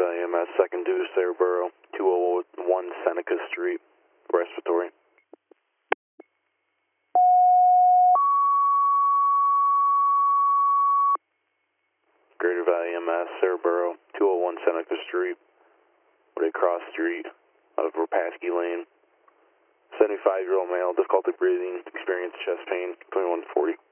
Valley EMS, second due, Cerebro, 201 Seneca Street, respiratory. Greater Valley EMS, Cerebro, 201 Seneca Street, Ray Cross Street, out of Rapaski Lane. 75-year-old male, difficulty breathing, experienced chest pain, 2140.